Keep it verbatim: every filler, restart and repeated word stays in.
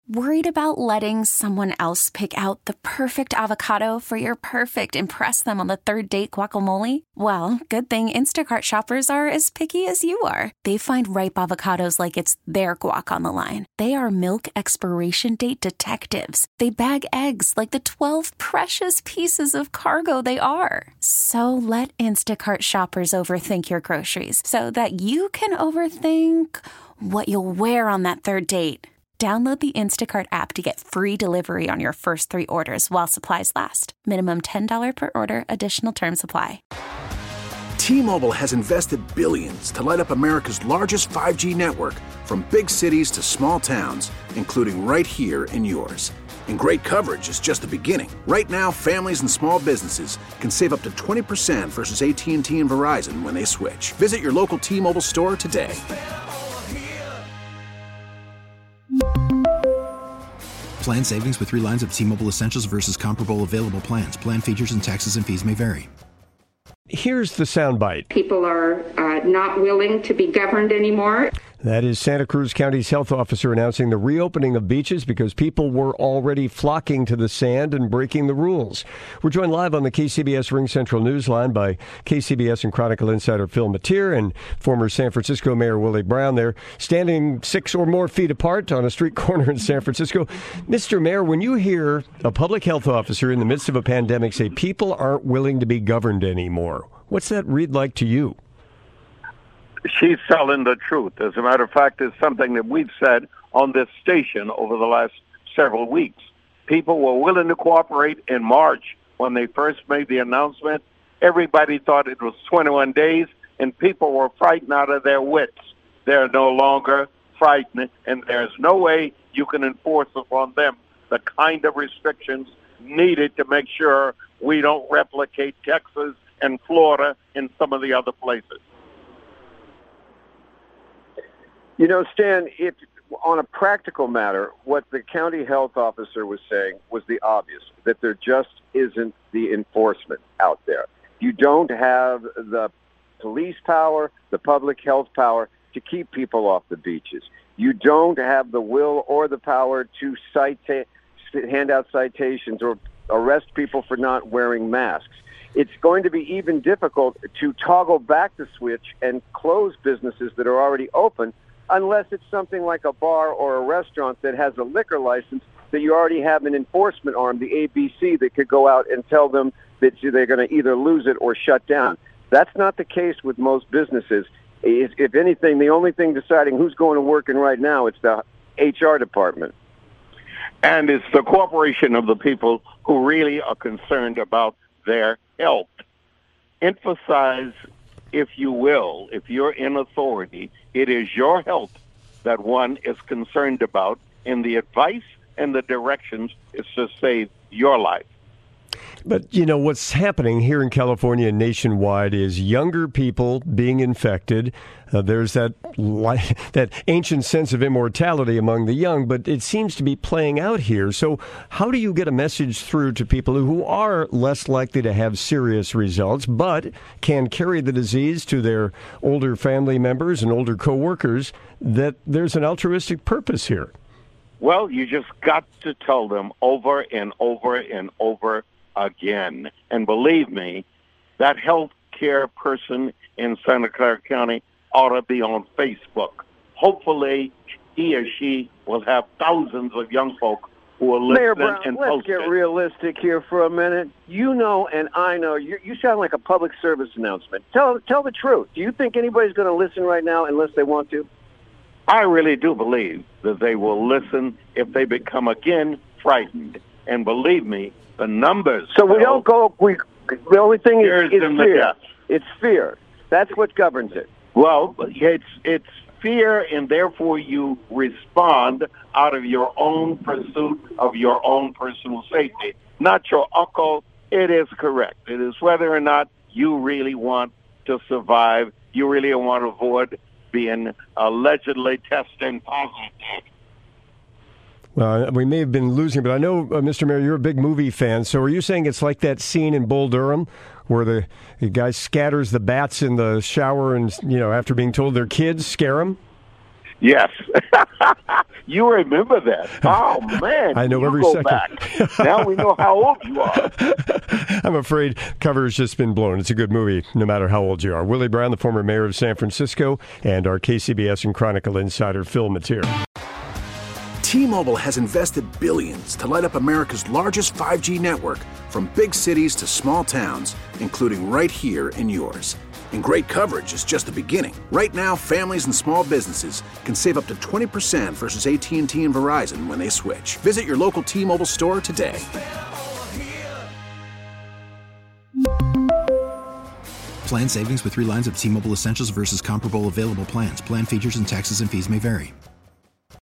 Worried about letting someone else pick out the perfect avocado for your perfect impress them on the third date guacamole? Well, good thing Instacart shoppers are as picky as you are. They find ripe avocados like it's their guac on the line. They are milk expiration date detectives. They bag eggs like the twelve precious pieces of cargo they are. So let Instacart shoppers overthink your groceries so that you can overthink what you'll wear on that third date. Download the Instacart app to get free delivery on your first three orders while supplies last. Minimum ten dollars per order. Additional terms apply. T-Mobile has invested billions to light up America's largest five G network, from big cities to small towns, including right here in yours. And great coverage is just the beginning. Right now, families and small businesses can save up to twenty percent versus A T and T and Verizon when they switch. Visit your local T-Mobile store today. Plan savings with three lines of T-Mobile Essentials versus comparable available plans. Plan features and taxes and fees may vary. Here's the soundbite. People are uh, not willing to be governed anymore. That is Santa Cruz County's health officer announcing the reopening of beaches because people were already flocking to the sand and breaking the rules. We're joined live on the K C B S Ring Central Newsline by K C B S and Chronicle insider Phil Matier and former San Francisco Mayor Willie Brown. They're standing six or more feet apart on a street corner in San Francisco. Mister Mayor, when you hear a public health officer in the midst of a pandemic say people aren't willing to be governed anymore, what's that read like to you? She's telling the truth. As a matter of fact, it's something that we've said on this station over the last several weeks. People were willing to cooperate in March when they first made the announcement. Everybody thought it was twenty-one days, and people were frightened out of their wits. They're no longer frightened, and there's no way you can enforce upon them the kind of restrictions needed to make sure we don't replicate Texas and Florida and some of the other places. You know, Stan, if on a practical matter, what the county health officer was saying was the obvious, that there just isn't the enforcement out there. You don't have the police power, the public health power to keep people off the beaches. You don't have the will or the power to cite, hand out citations or arrest people for not wearing masks. It's going to be even difficult to toggle back the switch and close businesses that are already open unless it's something like a bar or a restaurant that has a liquor license that you already have an enforcement arm, the A B C, that could go out and tell them that they're going to either lose it or shut down. That's not the case with most businesses. If anything, the only thing deciding who's going to work in right now, it's the H R department. And it's the corporation of the people who really are concerned about their health. Emphasize, if you will, if you're in authority, it is your health that one is concerned about, and the advice and the directions is to save your life. But, you know, what's happening here in California and nationwide is younger people being infected. Uh, there's that li- that ancient sense of immortality among the young, but it seems to be playing out here. So how do you get a message through to people who are less likely to have serious results, but can carry the disease to their older family members and older coworkers, that there's an altruistic purpose here? Well, you just got to tell them over and over and over again. And believe me, that health care person in Santa Clara County ought to be on Facebook. Hopefully, he or she will have thousands of young folk who will listen Mayor Brown, and let's post get it. realistic here for a minute. You know, and I know, you, you sound like a public service announcement. Tell, tell the truth. Do you think anybody's going to listen right now unless they want to? I really do believe that they will listen if they become again frightened. And believe me, the numbers. So we don't go. We the only thing is, is fear. Death. It's fear. That's what governs it. Well, it's it's fear, and therefore you respond out of your own pursuit of your own personal safety, not your uncle. It is correct. It is whether or not you really want to survive. You really want to avoid being allegedly testing positive. Well, we may have been losing, but I know, uh, Mister Mayor, you're a big movie fan. So are you saying it's like that scene in Bull Durham where the, the guy scatters the bats in the shower and, you know, after being told they're kids, scare them? Yes. You remember that. Oh, man. I know you every go second. Back. Now we know how old you are. I'm afraid cover has just been blown. It's a good movie, no matter how old you are. Willie Brown, the former mayor of San Francisco, and our K C B S and Chronicle insider, Phil Mateer. T-Mobile has invested billions to light up America's largest five G network, from big cities to small towns, including right here in yours. And great coverage is just the beginning. Right now, families and small businesses can save up to twenty percent versus A T and T and Verizon when they switch. Visit your local T-Mobile store today. Plan savings with three lines of T-Mobile Essentials versus comparable available plans. Plan features and taxes and fees may vary.